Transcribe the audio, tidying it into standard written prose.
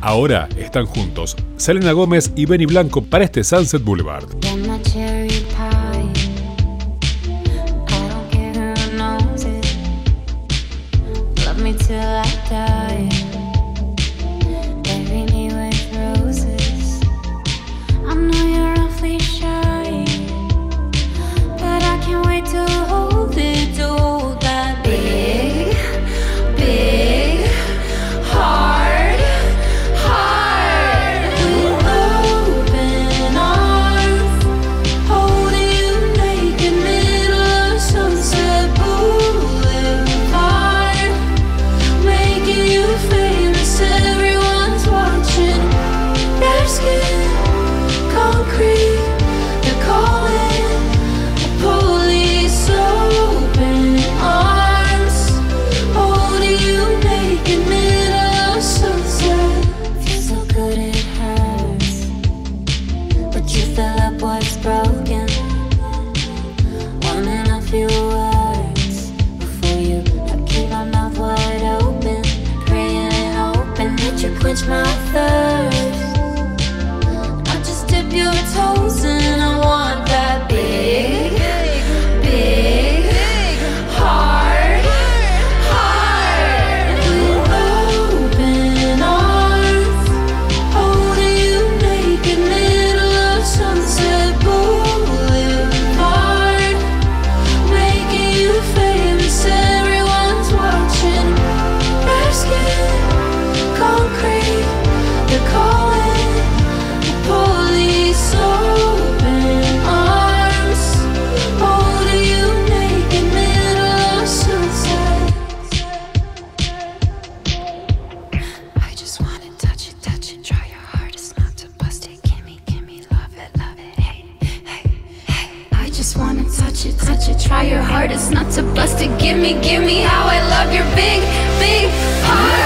Ahora están juntos Selena Gómez y Benny Blanco para este Sunset Boulevard. Try your hardest not to bust it. Give me how I love your big, big heart.